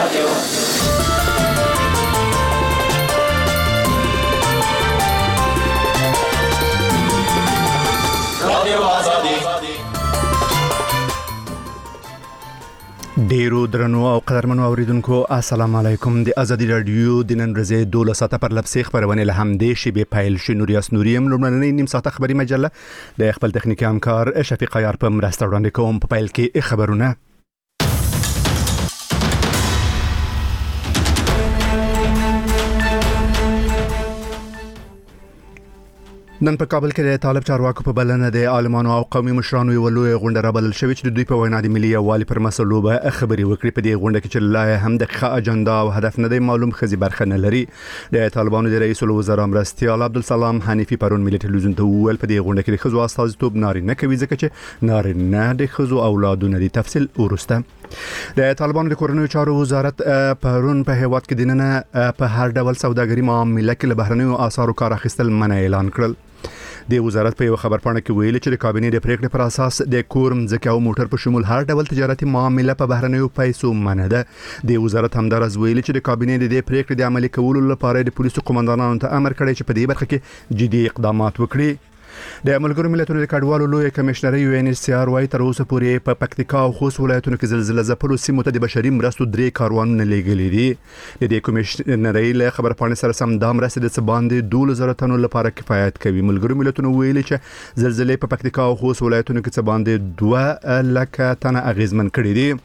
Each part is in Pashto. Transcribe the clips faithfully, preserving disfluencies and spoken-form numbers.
رادیو رادیو آزادی. ډیرو درنو او قدرمنو اوریدونکو السلام علیکم. د ازادي رادیو د نن ورځې دوله ساعته پر لپسې خبرونه له هم د شی به پایل شنوریاس نوریم لومړنۍ نیم ساعته خبري مجله د خپل تخنیکی همکار شفیق عیار په مرسته وړاندې کوم. په پایل کې خبرونه نن په کابل کې د طالب چارواکو په بلنه د عالمانو او قومي مشرانو یو لوی غونډه رابلل شوې چې د دوی په وینا د ملي یووالي پر مسلو به خبري وکړي. په دې غونډه کې چې لا هم دقیقه اجنډا او هدف نه دی معلوم، خزي برخه نه لري. د طالبانو د رئیس الوزرا مرستیال عبدالسلام حنیفي پرون ملي ټلویزیون ته وویل په دې غونډه کې د خزو استازیتوب نارینه کوي ځکه چې نارینه د خزو اولادونه دي. تفصیل ورسته. د طالبانو د کورنیو چارو وزارت پرون په هیواد کې د نن په هر ډول سوداګري معاملې کې له بهرنیو آثارو کار اخیستل منع اعلان کړل. د وزارت په یو خبرپاڼه کې ویلي چې د کابینې د پریکړې پر اساس د کور مځکه او موټر په شمول هر ډول تجارتي معامله په بهرنیو پیسو منع ده. د وزارت همدارز ویلي چې د کابینې د پریکړې د عملي کولو لپاره د پولیسو قومندانانو ته امر کړی چې په دې برخه کې جدي اقدامات وکړي. د ملګرو ملتونو د کډوالو لوی کمشنر یو ان ایچ سی آر وايي تر اوسه پورې په پکتیکا او خوست ولایتونو کې زلزلې ځپلو سیمو ته د بشري مرستو درې کاروانونه لیږلي دي. د دې کمشنر له خبرپاڼې سره سم دا مرستې د څه باندې دوه زره تنو لپاره کفایت کوي. ملګرو ملتونو ویلي چې زلزلې په پکتیکا او خوست ولایتونو کې څه باندې دوه لک تنه اغیزمن کړي دي.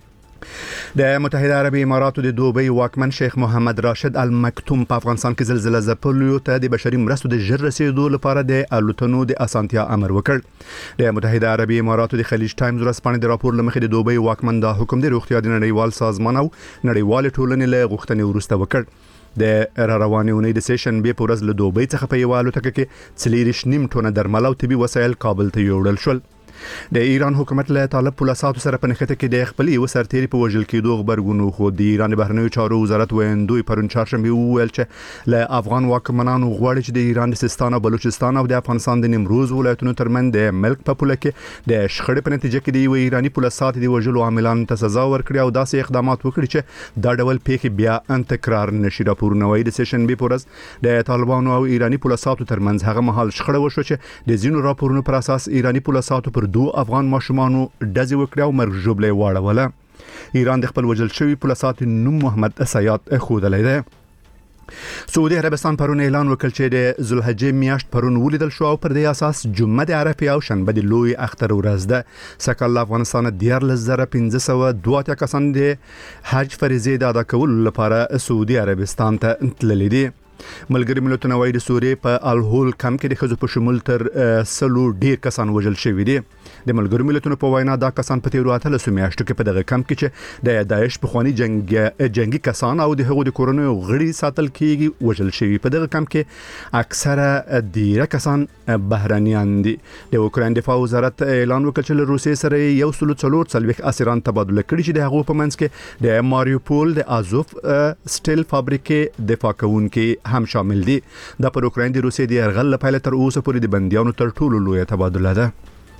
د متحده عربی اماراتو د دوبۍ واکمن شیخ محمد راشد المکتوم په افغانستان کې زلزلې ځپلو ته د بشري مرستو د ژر رسیدو لپاره د الوتنو د اسانتیا امر وکړ. د متحده عربی اماراتو د خلیج ټایمز ورځپاڼې د راپور لمخې د دوبۍ واکمن دا حکم د روغتیا د نړیوال سازمان او نړیوال ټولنې له غوښتنې وروسته وکړ. د را روانې اونۍ د سیشن به په ورځ له دوبۍ څخه په یو الوتکه کې څلور نیم ټونه درمل او طبي وسایل کابل ته یوړل شول. د ایران حکومت له طالب پولیساتو سره په نښته کې د خپل یو سرتیری په وژل کېدو خبرګون خو د ایران بهرنیو چارو وزارت ویندوی پرون چهارشنبه وویل چې له افغان واکمنانو غواړي چې د ایران د سیستان او بلوچستان او د افغانستان د نیمروز ولایتونو ترمنځ د ملک په پوله کې د شخړې په نتیجه کې د یو ایرانی پولیسات د وژلو عاملانو ته سزا ورکړي او داسې اقدامات وکړي چې دا ډول پیښې بیا ان تکرار نشي. راپورونه وايي د سیشن به پورز د طالبانو او ایرانی پولیساتو ترمنځ هغه مهال شخړه وشو چې د زینو راپورونو پر اساس ایرانی پولیساتو پر دوه افغان ماشومانو ډزې وکړې او مرګ ژوبلې واړوله. ایران د خپل وژل شوي پولیساتو نوم محمد سیاد ښودلی دی. سعودي عربستان پرون اعلان وکړ چې د ذوالحجې میاشت پرون ولیدل شو او پر دې اساس جمعه د عرفه او شنبه د لوی اختر ورځ ده. سکهال افغانستان دیارلس زره پنځه سوه دوه اتیا کسان د حج فریضې د ادا کولو لپاره سعودي عربستان ته تللي دي. ملګری ملتونه وايي د سوریې په الهول کم کې د خزو په شمول تر سلو ډیر کسان وژل شوي دي. د ملګری ملتونو په وینا دا کسان په تیرو اتلسو میاشتو کې په دغه کم کې چې د داعش پخوانی جنگ جنگي کسان او د هغو د کورونو غړي ساتل کیږي وژل شوي. په دغه کم کې اکثره ډیر کسان بهرانيان دي. د اوکراین دفاع وزارت اعلان وکړ چې له روسیې سره یو سلو څلور څلوېښت اسیران تبادله کړي چې د هغو په منځ کې د ماریوپول د ازوف سټیل فابریکې دفاع کوونکي هم شامل دي. دا پر اوکراین د روسیې د یرغل لپاره تر اوسه پورې د بنديانو تر ټولو لوی تبادله ده.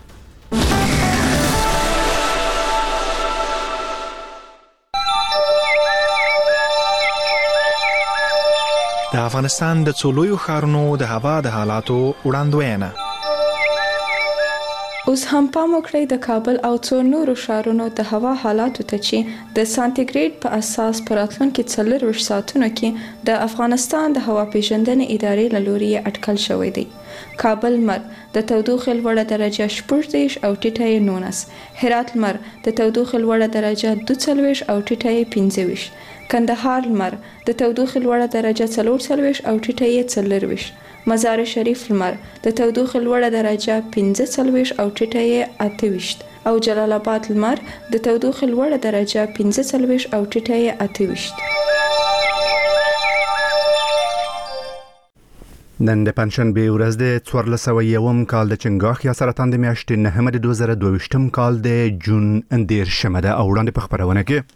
د افغانستان د څلورو ښارونو د هوا د حالاتو وړاندوینه. اوس هم پام وکړئ د کابل او څو نورو ښارونو د هوا حالاتو ته چې د سانتیګریډ په اساس په راتلونکي څلورویشت ساعتونو کې د افغانستان د هوا پیژندنې ادارې له لوري اټکل شوی دی. کابل لمر د تودوخې لوړه درجه شپږ دېرش او ټیټه یې نولس. هرات لمر د تودوخې لوړه درجه دوه څلوېښت او ټیټه یې پنځه ویشت. کندهار لمر د تودوخې لوړه درجه څلور څلوېښت او ټیټه یې څلورویشت. مزار شریف لمر د تودوخې لوړه درجه پنځه څلوېښت او ټیټه یې اته ویشت او جلال آباد لمر د تودوخې لوړه درجه پنځه څلوېښت او ټیټه یې اته ویشت. نن د پنځشنبه ورځ د څوارلس سوه یوم کال د چنګاښ یا سرطان د میاشتې نهمه د دوه زره دوه ویشتم کال د جون دېرشمه ده او وړاندې په خبرونه کې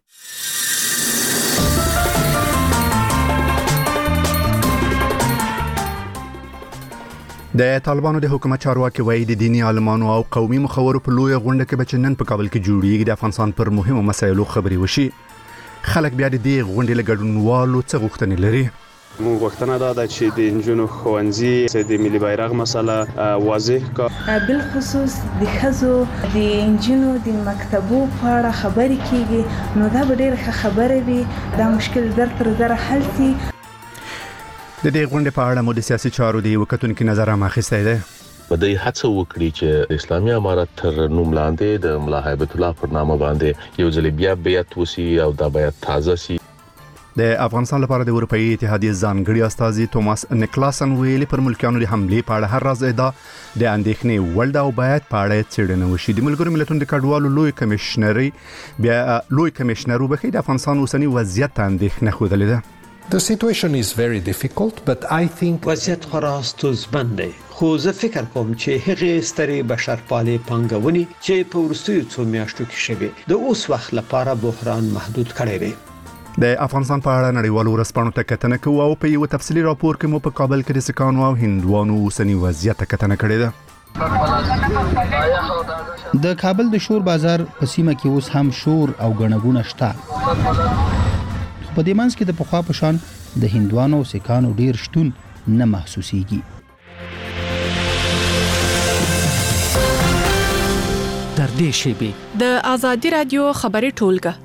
د طالبانو د حکومت چارواکي وایي د دیني عالمانو او قومي مخورو په لوی غونډه کې بچنن په کابل کې جوړیږي د افغانستان پر مهمو مسایلو خبري وشي. خلک بیا د دې غونډې له ګډونوالو څه غوښتنې لري. موږ غوښتنه دا ده چې د نجونو ښوونځي چې د ملي بیرغ مسله واضح کا بالخصوص د ښځو د نجونو د مکتبو په اړه خبرې کیږي نو دا به ډېره خبره وي دا مشکل در تر زره حل شي. د دې غونډې په اړه مو د سیاسي چارو د وکتونکو نظر هم اخیستی دی. په دې هڅه وکړي چې اسلامي امارت تر نوم لاندې د ملا هیبت الله پر نامه باندې یو ځل بیا بیعت وسی او دا بیعت تازه سی. د افغانستان لپاره د اروپאי اتحادیې ځانګړي استازي توماس نیکلاسن ویلي پر ملکیانو د حملې په اړه هر راز ادعا د اندېښنې وړ ده او باید په اړه څېړنه وشي. د ملګرو ملتونو د کډوالو لوی کمشنري بیا لوی کمشنر وبخي د افغانستان اوسنی وضعیت اندېښنه خوده ده. The situation is very difficult but I think وضعیت خورا ستونزمن دی خو زه فکر کوم چې هغه ستري بشرپالې پنګونی چې په ورستیو څو میاشتو کې شوه د اوس وخت لپاره بحران محدود کړی دی. د افغانستان په اړه نړیوالو ورځپاڼو ته کتنه کوو او په یو تفصیلي راپور کې مو په کابل کې د سکانو او هندوانو اوسنی وضعیت ته کتنه کړې ده. د کابل د شور بازار په سیمه کې اوس هم شور او غڼغونه شته. په دې منځ کې د پخوا په شان د هندوانو او سکانو ډیر شتون نه محسوسيږي. در دې شیبه د ازادي رادیو خبري ټولګه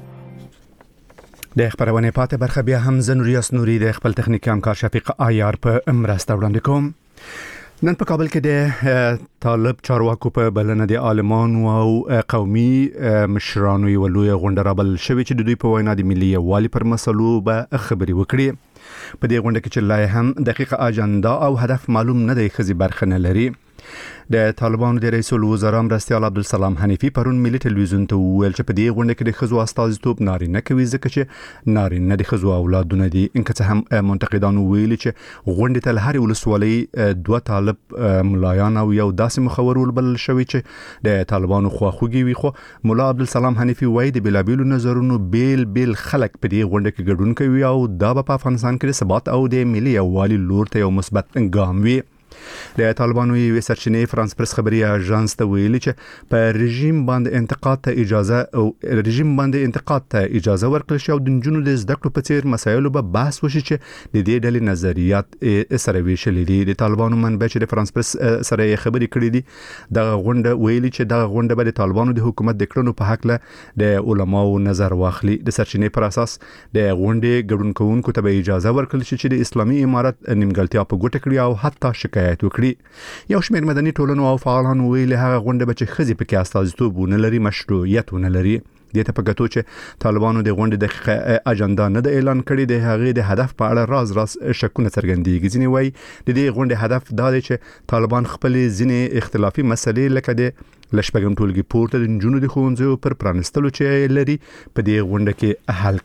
د خبرونه پاتې برخه بیا هم زنوریاس نوري د خپل تخنیکی همکار شفیق آیار په مرسته وړاندې کوم. نن په کابل کې د طالب چارواکو په بلنه د عالمانو او قومي مشرانو یو لوی غونډه رابل شوې چې د دوی په وینا د ملي یووالي پر مسلو به خبري وکړي. په دې غونډه کې چې لای هم دقیقه اجنډا او هدف معلوم نه دی خزي برخه نه لري. د طالبانو د رئیس الوزرا مرستیال عبدالسلام حنیفی پرون ملي ټلویزیون ته ویل چې په دې غونډه کې د خزو استازیتوب نارینه کوي ځکه چې نارینه د خزو اولادونه دي. انکه څه هم منتقدانو ویلي چې غونډه ته هر ولسوالۍ دوه طالب ملایان او یو داسې مخور ولبل شوی چې د طالبانو خواخوږي وي. خو مولا عبدالسلام حنیفی وایي د بلابیلو نظرونو بیل بیل خلک په دې غونډه کې ګډون کوي او دا په افغانستان کې د ثبات او د ملي یووالي لور ته یو مثبت ګام وي. د طالبانو یو سرچینې فرانس پرس خبري اژانس ته ویلي چې په رژیم باندې انتقاد ته اجازه او رژیم باندې انتقاد ته اجازه ورکړل شي او د جنونو د زده کړو په څیر مسایلو به بحث وشي چې د دې ډلې نظریات سره ویشلې دي. د طالبانو منبع چې د فرانس پرس سره خبري کړې دي د غونډه ویلي چې د غونډه به د طالبانو د حکومت د کړنو په حق له د علماو نظر واخلي. د سرچینې پر اساس د غونډې ګډون کوونکو ته به اجازه ورکړل شي چې د اسلامي امارت نیمګړتیا په ګوته کړي او حتی شکایت وکړي. یو شمېر مدني ټولنو او فعالانو ویلي هغه غونډه به چې خزي پکې استازیتوب ونه لري مشروعیت ونه لري. د ته په ګټو چې طالبانو د غونډې د اجنډا نه د اعلان کړي د هغې د هدف په اړه راز راز شکونه څرګندېږي. ځینې وایي د دې غونډې هدف دا دی چې طالبان خپل ځینې اختلافي مسلې لکه د لشپږم ټولګي پورته د نجونو د ښوونځیو پر پرانستلو چې لري په دې غونډه کې حل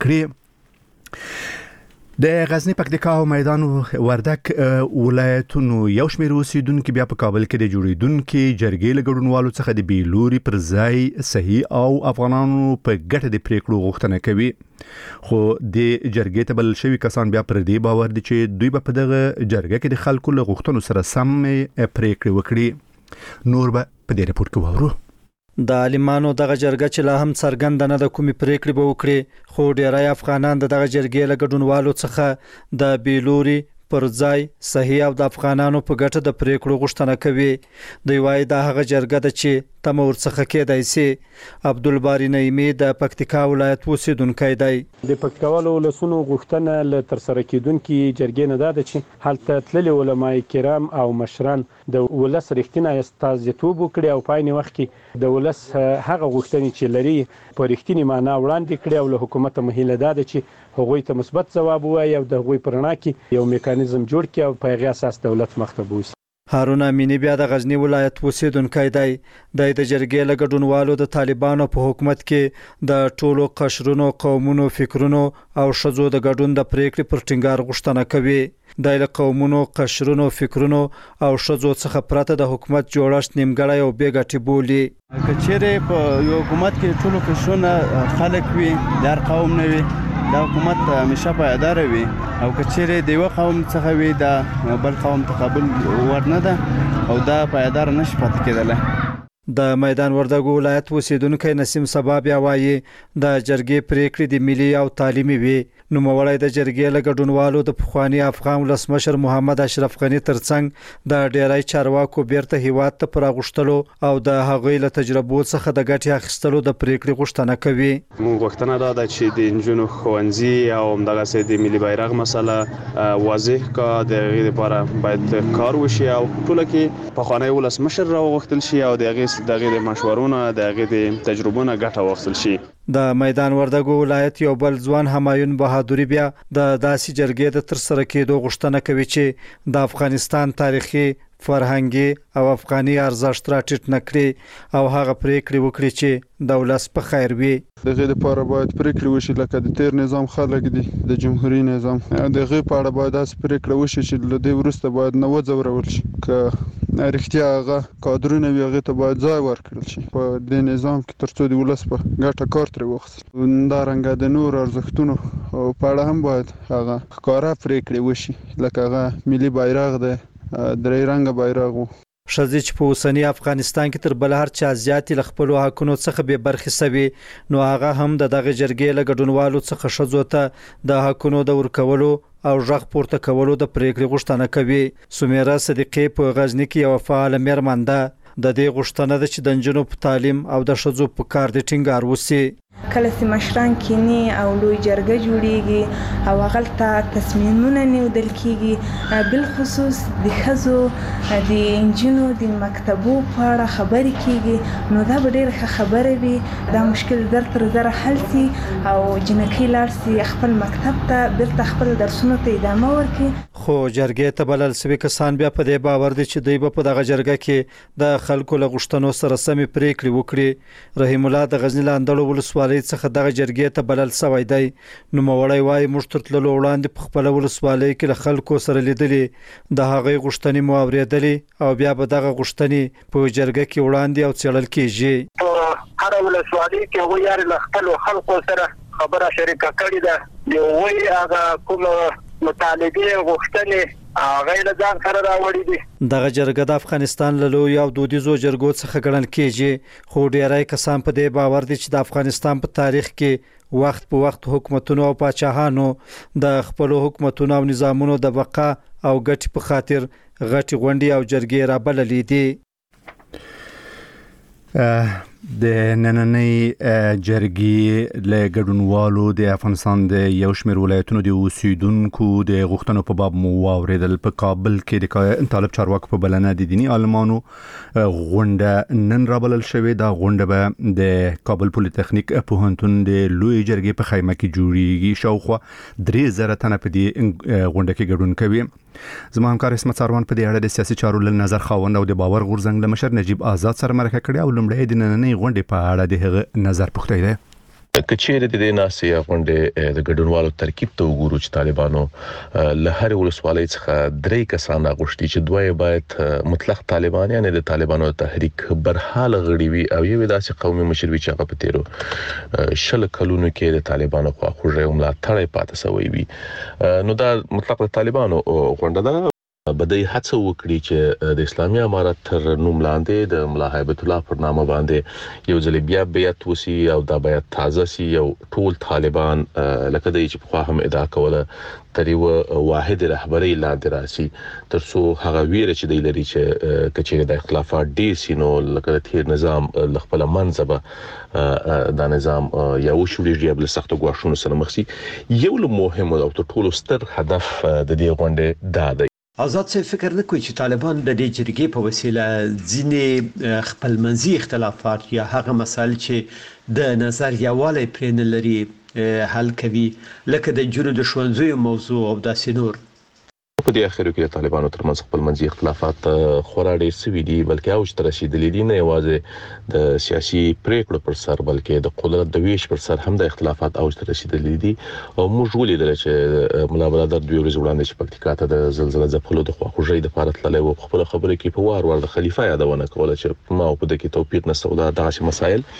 کړي. د غزنی پکتیکا او میدان وردک ولایتونو یو شمېر اوسیدونکو بیا په کابل کې د جوړیدونکو جرګې له ګډونوالو څخه د بیلوري پر ځای صحیح او افغانانو په ګټه د پریکړو غوښتنه کوي. خو د جرګې ته بل شوی کسان بیا پر دې باور دي چې دوی په دغه جرګه کې د خلکو له غوښتنو سره سم پریکړې وکړي. نور به په دې رپورت کې وورو. د عالمانو دغه جرګه چې لا هم څرګند نه د کومي پریکړې به وکړي خو ډیری افغانان د دغه جرګې له ګډونوالو څخه د بیلوري پر ځای صحیح او د افغانانو په ګټه د پریکړو غوښتنه کوي. دوی وایي دا هغه جرګه ده چې تم ورڅخه کېدای شي. عبدالباری نعیمی د پکتیکا ولایت اوسیدونکی دی. د پکتیکاوالو ولسونو غوښتنه له تر سره کېدونکي جرګې نه ده چې هلته تللي علما کرام او مشران د ولس رښتینی استازیتوب وکړي او په عین وخت کې د ولس هغه غوښتنې چې لري په رښتینې معنا وړاندې کړي او له حکومت مهیله ده چې هغوی ته مثبت ځواب ووایي او د هغوی په رڼا کې یو میکانیزم جوړ کړي او په هغې اساس دولت مخ ته بوځي. هارون امینی بیا د غزنی ولایت اوسیدونکی دی. د جرګې له ګډونوالو د طالبانو په حکومت کې د ټولو قشرونو قومونو فکرونو او شذو د ګډون د پریکړې پر ټینګار غوښتنه کوي. د قومونو قشرونو فکرونو او شذو څخه پرته د حکومت جوړښت نیمګړی او بې ګټې بولي. کچېرې په یو حکومت کې ټولو قشرونه خلک وي د هر قوم نه وي دا حکومت همیشه پایدار وي او کچېرې د یو قوم څخه وي دا بل قوم تقابل ورنه ده او دا پایدار نشي پاتې کېدلی. د میدان وردګو ولایت اوسیدونکو نسیم سبا بیا وایي د جرګې پریکړې د ملي او تعلیمي وي. نو موړی د جرګې له ګډونوالو د پخوانی افغان ولسمشر محمد اشرف غنی ترڅنګ د ډیری چارواکو بیرته هیواد ته پراغښتلو او د هغوی له تجربو څخه د ګټې اخیستلو د پریکړې غوښتنه کوي. موږ غوښتنه دا ده چې د انجونو ښوونځي او همدغسې د ملي بیرغ مسله واضح کا د هغې لپاره باید کار وشي او ټوله کې پخوانی ولسمشر راوغوښتل شي او د هغې د هغې د مشورونو د هغې د تجربو نه ګټه واخیستل شي. د میدان وردګو ولایت یو بل ځوان همایون بهادوري بیا د داسې جرګې د ترسره کېدو غوښتنه کوي چې د افغانستان تاریخي فرهنګي او افغاني ارزښت راټیټ نکړي او هغه پریکړې وکړي چې د ولس په خیر وي. دغه لپاره باید پریکړې وشي لکه د تیر نظام خلک دي د جمهوریت نظام دغه په اړه باید داسې پریکړه وشي چې له دې وروسته باید نه وځورول شي که رښتیا هغه کادرونه وي هغه ته باید ځای ورکړل شي په دې نظام کې ترڅو د ولس په ګټه کار ترې واخیستل. همدارنګه د نور ارزښتونو په اړه هم باید هغه ښکاره پریکړې وشي لکه هغه ملي بیرغ دی درې رنګه بیرغ وو. ښځې چې په اوسني افغانستان کې تر بل هر چا زیاتې له خپلو حقونو څخه بې برخې سوي نو هغه هم د دغه جرګې له ګډونوالو څخه ښځو ته د حقونو د ورکولو او غږ پورته کولو د پریکړې غوښتنه کوي. سمیره صدیقی په غزني کې یوه فعاله میرمن ده. د دې غوښتنه ده چې د نجونو په تعلیم او د ښځو په کار د ټینګار وشي. کله چې مشران کینی او لوی جرګه جوړیږي او هغه تصمیمونه نیول کیږي بل خصوص د ښځو د انجینو د مکتبو په اړه خبرې کیږي نو دا به ډیره خبره وي. دا مشکل در تر زره حل شي او جنکی لاړ شي خپل مکتب ته بیرته خپل درسونو ته ادامه ورکړي. خو جرګې ته بلل سوي کسان بیا په دې باور دي چې دوی به په دغه جرګه کې د خلکو له غوښتنو سره سمې پریکړې وکړي. رحیم الله د غزني لاندړو ولسوالۍ څخه دغه جرګې ته بلل سوی دی. نو موړی وایي موږ تر تللو وړاندې په خپله ولسوالۍ کې له خلکو سره لیدلي د هغوی غوښتنې مو اورېدلې او بیا به دغه غوښتنې په جرګه کې وړاندې او څېړل کېږي. په هره ولسوالۍ کې هغوی یارې له خپلو خلکو سره خبره شریکه کړې ده. د هغوی هغه کومه مطالبې غوښتنې هغه له ځان سره راوړي دي. دغه جرګه د افغانستان له لویو او دودیزو جرګو څخه ګڼل کېږي خو ډیری کسان په دې باور دي چې د افغانستان په تاریخ کې وخت په وخت حکومتونو او پاچاهانو د خپلو حکومتونو او نظامونو د بقا او ګټې په خاطر غټې غونډې او جرګې رابللې دي. د نننۍ جرګې له ګډونوالو د افغانستان د یو شمېر ولایتونو د اوسیدونکو د غوښتنو په باب مو واورېدل. په کابل کې د طالب چارواکو په بلنه د دیني عالمانو غونډه نن رابلل شوې. دا غونډه به د کابل پولیتخنیک پوهنتون د لوی جرګې په خیمه کې جوړیږي. شاوخوا درې زره تنه په دې غونډه کې ګډون کوي. زما همکار اسمت ساروان په دې اړه د سیاسي چارو له نظر خاوند او د باور غورځنګ له مشر نجیب آزاد سره مرکه کړې او لومړی د نننۍ غونډې په اړه د هغه نظر پوښتنه ده. کچېره د دې ناسې غونډې د ګډونوالو ترکیب ته وګورو چې طالبانو له هر ولسوالۍ څخه درې کسان غوښتي چې دوی باید مطلق طالبان یعنی د طالبانو تحریک برحال غړي وي او یو داسې قومي مشر وي چې هغه په تیرو شل کلونو کې د طالبانو خوا خوږه ملاتړ پاتې سوی وي. نو دا مطلق د طالبانو غونډه ده. بدای هڅه وکړي چې د اسلامي امارت تر نوم لاندې د ملا هیبت الله پر نامه باندې یو ځل بیا بیعت وسی او دا بیعت تازه سی یو ټول طالبان لکه د چې په خوا هم ادعا کوله تر یو واحد رهبري لاندې راسي ترڅو هغه ویره چې د لري چې کچېره د اختلافات ډیر سينو لکه تیر نظام خپل منځبه دا نظام یو شولې بل سخت غواښونو سره مخ سي. یو له مهم او تر ټولو ستر هدف د دې غونډې دا دی. آزاد څه فکر نه کوي چې طالبان د دې جرګې په وسیله ځینې خپلمنځي اختلافات یا هغه مسایل چې د نظر یووالی پرې نه لري حل کوي لکه د جنو د ښوونځیو موضوع او داسې نور. په دې اخرو کې طالبانو ترمنځ خپلمنځي اختلافات خورا ډېر سوي دي بلکې اوج ته رسیدلي دي. نه یوازې د سیاسي پریکړو پر سر بلکې د قدرت د ویش پر سر هم د اختلافات اوج ته رسیدلي دي. او موږ ولیدل چې ملا برادر دوی ورځ وړاندې چې پکتیکا ته د زلزلې ځپلو د خواخوږۍ د پاره تللی و خپل خبرې کې په وار وار د خلیفہ یادونه کوله چې ما په دې کې توپیر نشته او دا داسې مسایل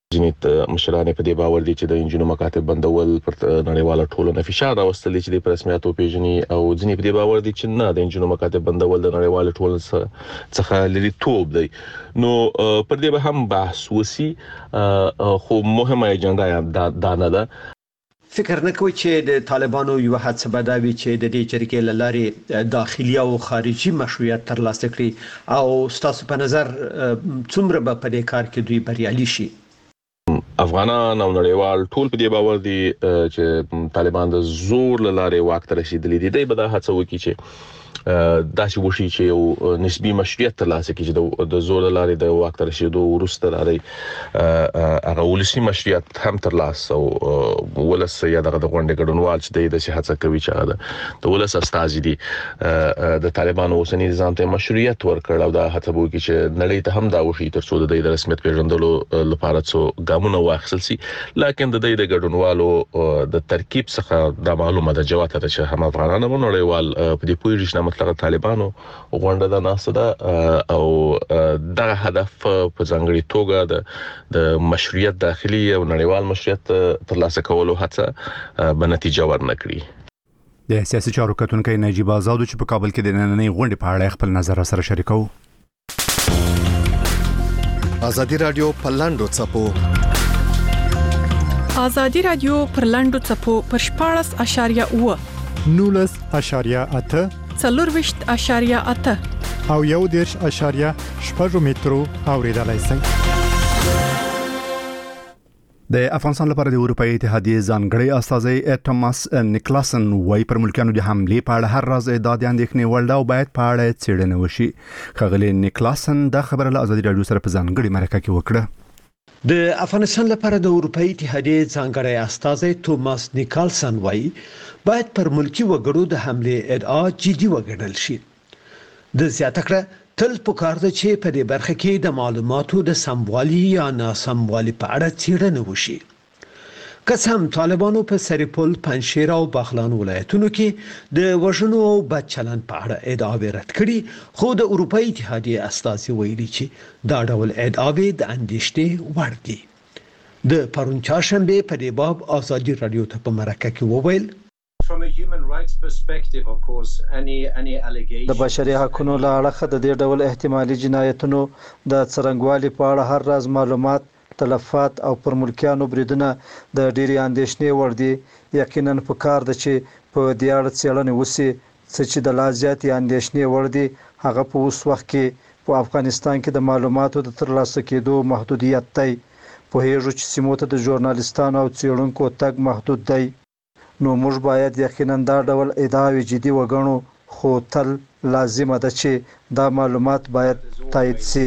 ځینې مشران په دې باور دي چې د انجینو مکاتب بندول پر نړیواله ټولنه فشار راوستل چې د رسمیاتو پیژني او ځینې په دې باور دي چې نه د انجینو مکاتب بندول د نړیواله ټولنه څخه لري توپ دی. نو پر دې به هم بحث وسی خو مهمه اجنډا دا نه ده. فکر نه کوي چې د طالبانو یو هڅه به دا وي چې د دې جرګې له لارې داخلي او خارجي مشروعیت ترلاسه کړي او ستاسو په نظر څومره به په دې کار کې دوی بریالي شي؟ افغانان او نړیوال ټول په دې باور دي چې طالبان د زور له لارې واک ته رسیدلي دي. دوی به دا هڅه وکړي چې داسې وشي چې یو نسبی مشروعیت ترلاسه کړي چې د زور له لارې د واک ته رسیدو وروسته راځي هغه ولسي مشروعیت هم ترلاسه او ولس یا دغه د غونډې ګډونوال چې د دې هڅه کوي چې هغه د ولس استازي دي د طالبانو اوسنی نظام ته مشروعیت ورکړ او دا هڅه وکړي چې نړۍ ته هم دا وشي ترڅو د دې رسمیت پیژندلو لپاره څو ګامونه واخیستل شي. لکه د دې د ګډونوالو د ترکیب څخه دا معلومه ده جواته چې هم افغانان او نړیوال په دې پوهیږي چې مطلق طالبانو غونډه ده ناسه ده او دا هدف په ځانګړي توګه د د مشروعیت داخلي او نړیوال مشروعیت ترلاسه کولو هڅه به نتیجه ورنکړي. د سیاسي چارو کتونکو نجیب آزاد چې په کابل کې د نننۍ غونډې په اړه خپل نظر سره شریکو. ازادي رادیو په لاندو چپو ازادي رادیو پر لاندو چپو پر شپاړس اشاریه اوه نولس اشاریه اته څلورویشت اشاریه اته او یو دیرش اشاریه شپږ مترو اوریدلای شئ. د افغانستان لپاره د اروپאי اتحادیې ځانګړي استازی توماس نیکلاسن وايي پر ملکانو د حمله په اړه هر راز اعداد اندېښنې وړ او باید په اړه څېړنه وشي. خغلی نیکلاسن د خبره له ازادي رادیو سره په ځانګړي مرکه کې وکړه. د افغانستان لپاره د اروپאי اتحادیې ځانګړي استازی توماس نیکلاسن وايي باید پر ملکی وګړو د حمله ادعا جدي وګڼل شي. د زیاته کړه تل پکار ده چې په دې برخه کې د معلوماتو د سموالي یا ناسموالي په اړه څېړنه وشي. قسم طالبانو په سریپول، پنجشیر او بغلان ولایتونو کې د وژنو او بد چلند په اړه ادعاوې رد کړي، خو د اروپאי اتحادیې استازي ویلي چې دا ډول ادعاوې د اندېښنې وړ دي. د پرون چهارشنبه په دې باب ازادي رادیو ته په مرکه کې وویل د بشري حقوقو له اړخه د دې ډول احتمالي جنایتونو د څرنګوالي په اړه هر راز معلومات، تلفات او پر ملکیانو بریدونه د ډېری اندېښنې وړ دي. یقینا پکار ده چې په دې اړه څېړنه وشي چې د لا زیاتې اندېښنې وړ دي هغه په اوس وخت کې په افغانستان کې د معلوماتو د ترلاسه کېدو محدودیت دی. پوهیږو چې سیمو ته د ژورنالیستانو او څېړونکو تګ محدود دی. نو موږ باید یقینا دا ډول ادعاوې جدي وګڼو، خو تل لازمه ده چې دا معلومات باید تایید شي.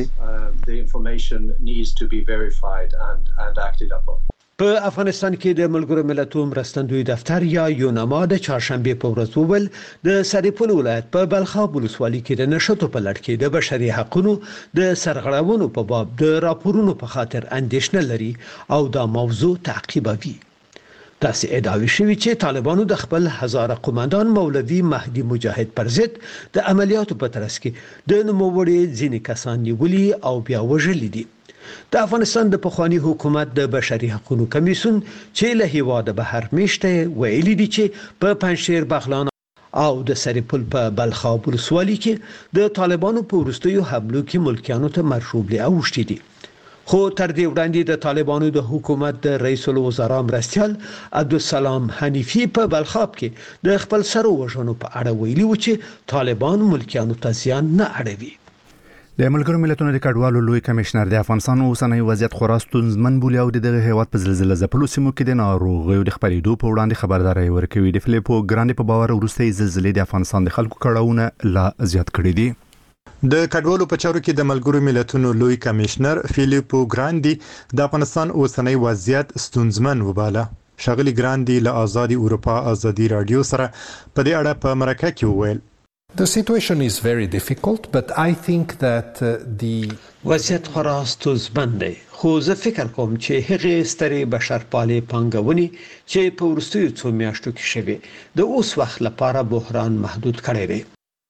په افغانستان کې د ملګرو ملتونو مرستندوی دفتر یا یوناما د چهارشنبه په ورځ وویل د سریپول ولایت په بلخاب ولسوالۍ کې د نشټو په لړ کې د بشري حقوقو د سرغړونو په باب د راپورونو په خاطر اندېښنه لري او دا موضوع تعقیبوي. تاسو ادعای شوی چې طالبانو د خپل هزاره قومندان مولوی مهدی مجاهد پر ضد د عملیاتو په ترڅ کې د نوموړي ځینې کسان نیولي او بیا وژلي دي. د افغانستان د پخوانی حکومت د بشري حقوقو کمیسیون چې له هیواده بهر میشته ویلي دي چې په پنجشیر، بغلان او د سریپول په بلخاب ولسوالۍ کې د طالبانو په وروستیو حملو کې ملکیانو ته مرشوبلي اوښتي دي. خو تر دې وړاندې د طالبانو د حکومت د رئیس الوزرا مرستیال عبدالسلام حنیفی په بلخاب کې د خپل سرو وژنو په اړه ویلي و چې طالبان ملکیانو ته زیان نه اړوي. د ملګرو ملتونو د کډوالو لوی کمشنر د افغانستان اوسنۍ وضعیت خورا ستونزمن بولي او دغه هیواد په زلزلې ځپلو سیمو کې د ناروغیو د خپرېدو په وړاندې خبرداري ورکوي. د فلیپو ګراندي په باور وروستي زلزلې د افغانستان د خلکو کړهونه لا زیات کړي دي. د کډوالو په چارو کې د ملګرو ملتونو لوی کمشنر فلیپو ګراندي د افغانستان اوسنۍ وضعیت ستونزمن وباله. شغلی ګراندي له آزادي اروپا ازادي رادیو سره په دې اړه په مرکه کې وویل The situation is very difficult, but I think that uh, the وضعیت خورا ستونزمن دی، خو زه فکر کوم چې هغه سترې بشرپالې پانګونې چې په وروستیو څو میاشتو کې شوې د اوس وخت لپاره بحران محدود کړی دی.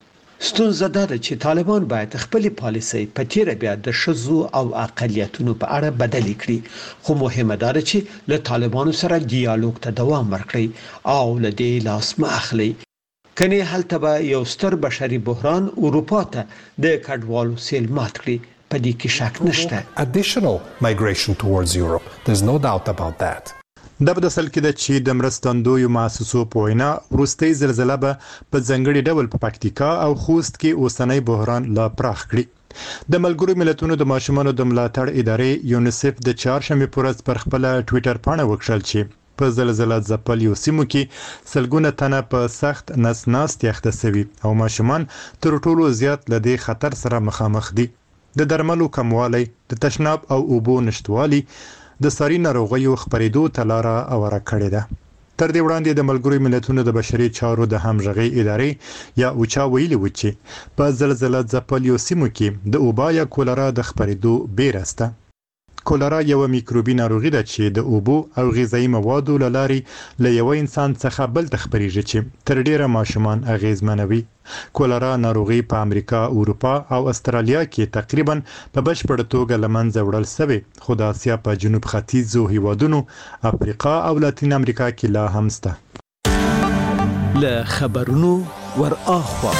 ستونزه دا ده چې طالبان باید خپل پالیسي په تیر بیا د شذو او اقلیتونو په اړه بدلی کړي خو مهمه ده چې له طالبانو سره ډیالوګ ته دوام ورکړي او له دې لاس ما اخلي کني هلته به یو ستر بشري بحران اروپا ته د کډوالو سیل مات کړي په دې کې شک نشته. Additional migration towards Europe. There's no doubt about that. د بدسل کې د چی د مرستندوی مؤسسو په وینا وروستۍ زلزلہ به په ځنګړي ډول په پکتیکا او خوست کې اوسنۍ بحران لا پراخ کړي. د ملګرو ملتونو د ماشومانو د ملاتړ ادارې یونیسف د چهارشنبه پر ورځ پر خپل ټوئیټر باندې وکړل چې په زلزلہ ځپل یو سیمو کې سلګونه تنه په سخت نس ناست یخته سوي او ماشومان تر ټولو زیات لدی خطر سره مخامخ دي. د درملو کموالی، د تشناب او اوبو نشټوالي د ساري ناروغیو خپرېدو ته لاره اوره کړې ده. تر دې وړاندې د ملګرو ملتونو د بشري چارو د همغږي ادارې یا اوچا ویلي و چې په زلزلہ ځپل یو سیمو کې د اوبا یا کولرا د خپرېدو بیره سته. کولرا یو میکروبي ناروغي ده چې د اوبو او غذایی موادو له لارې له یو انسان څخه بل ته خپرېږي چې تر ډیره ماشومان اغیزمنوي. کولرا ناروغي په امریکا، اروپا او استرالیا کې تقریبا په بشپړ توګه لمنځه وړل شوی خو د اسیا په جنوب ختیځو هیوادونو، افریقا او لاتین امریکا کې لا هم شته. له خبرونو ور اخوا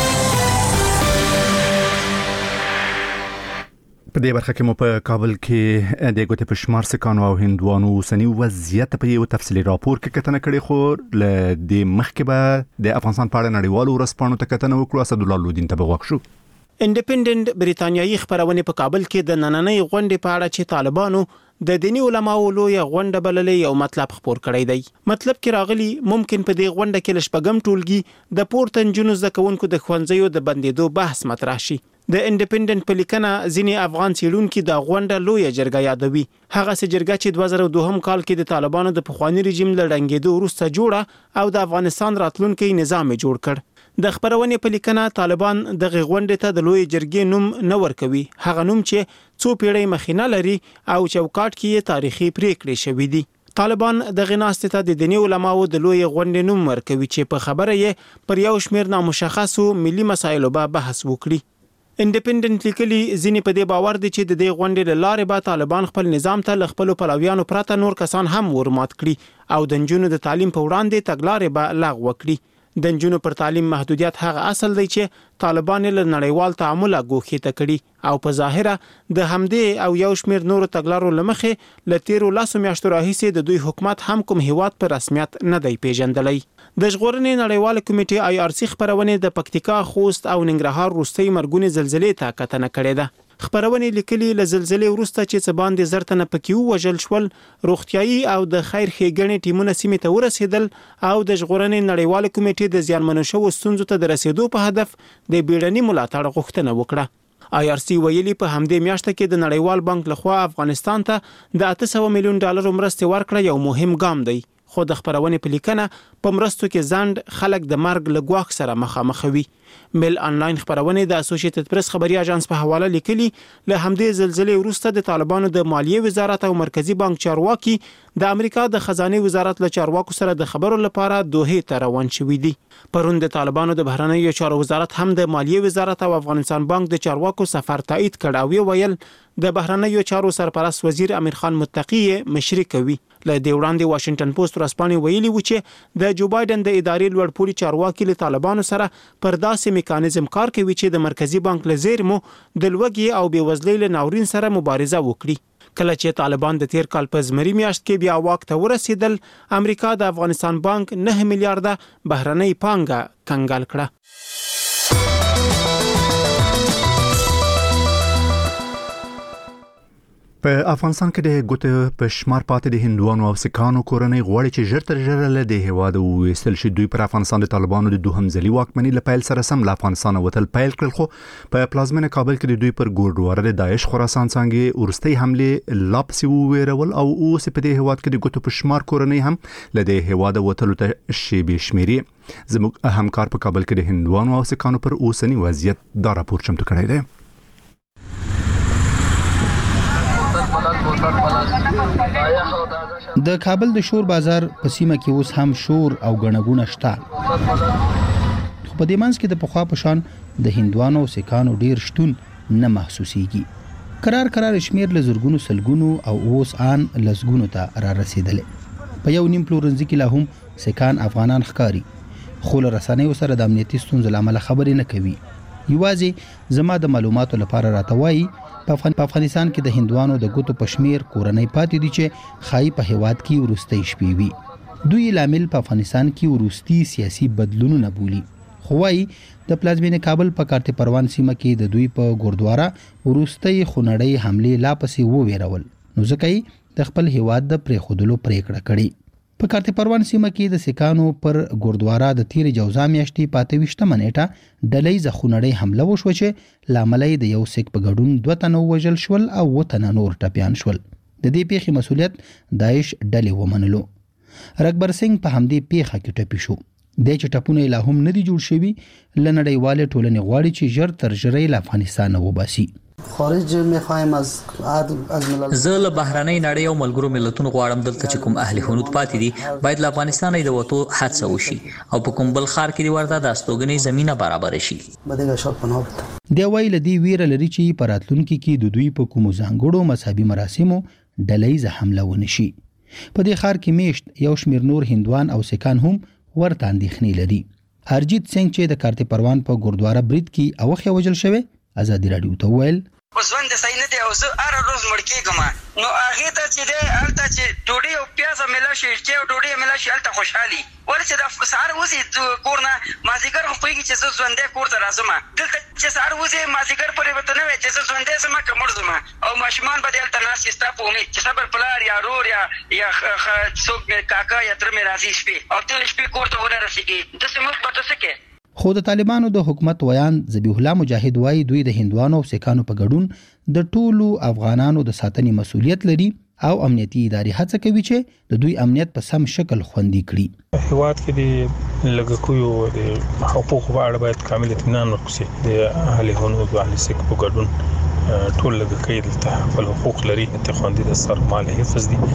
په دې برخه کې مو په کابل کې د ګوتې په شمار سکانو او هندوانو سنی وضعیت په یو تفصیلي راپور کې کتنه کړې خو ل د مخکې به د افغانستان په اړه نړیوالو ورځپاڼو ته کتنه وکړو. اسد الله لودین ته بغوښ شو. انډیپندنت بریتانیایی خبرونه په کابل کې د نننۍ غونډې په اړه چې طالبانو د دینی علماو لوی غونډه بللې یو مطلب خبر کړی دی. مطلب کې راغلی ممکن په دې غونډه کې لشپګم ټولګي د پورتن جنوز د کوونکو د خوانځیو د بندیدو بحث مطرح شي. د انډیپندنت په لیکنه ځینې افغان سیډونکو د غونډه لوی جرګه یادوي. هغه سه جرګه چې دوه زره دوه کال کې د طالبانو د پخوانی رژیم له ړنګېدو وروسته جوړه او د افغانستان راتلونکي نظام جوړ کړ. د خبرونه په لیکنه طالبان د غونډې ته د لوی جرګې نوم نه ورکوي، هغه نوم چې څو پیړۍ مخینه لري او چوکاټ کې تاریخي پریکړې شوې دي. طالبان د غناستې ته د دینی علماو د لوی غونډې نوم ورکوي چې په خبره یې پر یو شمېر نامشخصو ملي مسایلو به بحث وکړي. انډیپندنت لیکلي ځینې په دې باور دي چې د دې غونډې له لارې به طالبان خپل نظام ته ل خپل پلویانو پرته نور کسان هم ورمات کړي او د نجونو د تعلیم په وړاندې تګلارې به لغوه کړي. د نجونو پر تعلیم محدودیت هغه اصل دی چې طالبان له نړیوال تعامل غوښته کړي او په ظاهره د همدې او یو شمېر نورو تګلارو لمخې ل تیرو لاسو میاشتو راهیسې د دوی حکومت هم کوم هیواد پر رسمیت نه دی پیژندلی. د ژغورنې نړیوال کمیټې آی آر سی خبرونه د پکتیکا، خوست او ننګرهار وروستۍ مرګونې زلزلې ته کتنه کړې ده. خبرونه لیکلي ل زلزلې وروسته چې څه باندې زرتنه پکې وژل شول، روغتيایي او د خیر ښېګڼې ټیمونه سیمې ته ورسېدل او د ژغورنې نړیوال کمیټې د زیانمنو شوو ستونزو ته د رسیدو په هدف د بیړني ملاتړ غوښتنه وکړه. آی آر سی ویلي په همدې میاشت کې د نړیوال بانک لخوا افغانستان ته د اته سوه میلیون ډالر مرستې ورکړه یو مهم ګام دی. خو د خبرونه په لیکنه په مرستو کې ځند خلک د مرګ له ګواښ سره مخامخ وي. میل انلاین خبرونه د اسوسییټډ پریس خبري اژانس په حواله لیکلي له همدې زلزلې وروسته د طالبانو د مالیې وزارت او مرکزی بانک چارواکي د امریکا د خزانه وزارت له چارواکو سره د خبرو لپاره دوحه ته روان شوي دي. پرون د طالبانو د بهرنیو چارو وزارت هم د مالیې وزارت او افغانستان بانک د چارواکو سفر تایید کړ او ویل د بهرنیو چارو سرپرست وزیر امیر خان متقی مشري کوي. له دې وړاندې واشنگټن پوسټ ورځپاڼې ویلي و چې د جو بایدن د ادارې لوړپوړي چارواکي له طالبانو سره پر داسې میکانیزم کار کوي چې د مرکزی بانک له زیرمو د لوږې او بېوزلۍ له ناورین سره مبارزه وکړي. کله چې طالبان د تیر کال په زمري میاشت کې بیا واک ته ورسېدل، امریکا د افغانستان بانک نه میلیارډه بهرنۍ پانګه کنګال کړه. په افغانستان کې د ګوتې په شمار پاتې د هندوانو او سکانو کورنۍ غواړي چې ژر تر ژره له دې هیواده وویستل شي. دوی پر افغانستان د طالبانو د دوهم ځلي واکمنۍ له پیل سره سم له افغانستان وتل پیل کړل، خو په پلازمینه کابل کې د دوی پر ګوردواره د داعش خراسان څنګه ورستۍ حمله لا پسې وویرول او اوس په دې هیواد کې د ګوتو په شمار کورنۍ هم له دې هیواده وتلو ته شیبې شمیري. زموږ همکار په کابل کې د هندوانو او سکانو پر اوسنی وضعیت دا راپور چمتو کړی دی. د کابل د شور بازار په سیمه کې اوس هم شور او غنغونه شته، خو په دې منځ کې د پخوا په شان د هندوانو او سیکانو ډیر شتون نه محسوسيږي. قرار قرار شمیر له زرګونو سلګونو او اوس آن لسګونو ته را رسیدلې. په یو نیم پلورنځي کې لا هم سیکان افغانان ښکاری، خو له رسنیو سره د امنیتي ستونزو له امله خبرې نه کوي. یوازې زما د معلوماتو لپاره راته وایي په افغانستان کې د هندوانو د ګوتو په شمیر کورنۍ پاتې دي چې خای په هیواد کې وروستۍ شپې وي. دوی لامل په افغانستان کې وروستي سیاسي بدلونونه بولي. خو وايي د پلازمینې کابل په کارته پروان سیمه کې د دوی په ګوردوارا وروستۍ خونړۍ حمله لا پسې وویرول، نو ځکه د خپل هیواد د پریخودلو پریکړه کړې. په کارته پروان سیمه کې د سیکانو پر ګوردوارا د تیر جوزا میاشتې پاتې وشته منېټه ډلې ځخونړۍ حمله وشو چې لاملې د یو سیک په ګډون دوه تنه وژل شول او وتنه نور ټپيان شول. د دې پیښې مسولیت داعش ډلې ومنلو. رکبر سنگ په همدې پیښه کې ټپي شو. د چټپونه لا هم ندي جوړ شوی، لنړیواله ټولنې غواړي چې ژر تر ژره له افغانستان وباسي. خارج میخوایم از از ملل زه له بهرنۍ نړۍ او ملګرو ملتونو غواړم دلته چې کوم اهل حنوت پاتې دي باید له افغانستان د وټو حادثه وشي او په کوم بل خار کې ورته د استوګنې زمينه برابر شي. بده شاو پناه دی ویل دی ویره لري چې پراتلونکو کې د دوی په کوم ځانګړو مذهبي مراسمو ډلې حمله ونشي. په دې خار کې میشت یو شمیر نور هندوان او سیکان هم ورته اندېښنې لري. هرجیت سنگ چې د کارته پروان په ګوردوارا برید کې اوخه وجل شوی آزادي رادیو ته ویل وسوند صحیح نه دی او زه هر روز مړ کېږم، نو هغه ته چې دی الته چې ډوډۍ او پیاز ملا شي چې ډوډۍ ملا شي الته خوشحالي ورته د سهار وځي کورنه مازیګر خو پیږي چې زه ژوندې کور ته راځم، دلته چې سهار وځي مازیګر پرې وته نه وي چې زه ژوندې سم کمر زم او ماشومان به دلته ناس چې ستا په امید چې صبر پلار یا رور یا یا څوک مې کاکا یا تر مې راځي شپې او تل شپې کور ته ونه رسیږي د سموږ پته سکه. خو د طالبانو د حکومت ویان ذبیح الله مجاهد وایي دوی د هندوانو او سیکانو په ګډون د ټولو افغانانو د ساتنې مسولیت لري او امنیتي ادارې هڅه کوي چې د دوی امنیت په سم شکل خوندي کړي. هیواد کې د لګکویو د حقوقو په اړه باید کامل اطمینان ورکړي. د اهل حنوت او اهل سیک په ګډون ټول لګکې د خپل حقوق لري ته خوندي د سر مال حفظ دي.